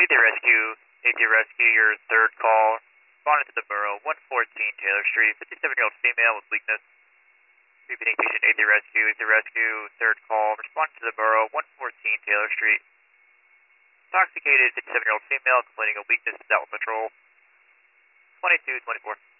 AT Rescue, your third call. Responding to the borough, 114 Taylor Street, 57-year-old female with weakness. Repeating patient AT Rescue, third call. Responding to the borough, 114 Taylor Street. Intoxicated 57-year-old female complaining of weakness is out with patrol. 2224.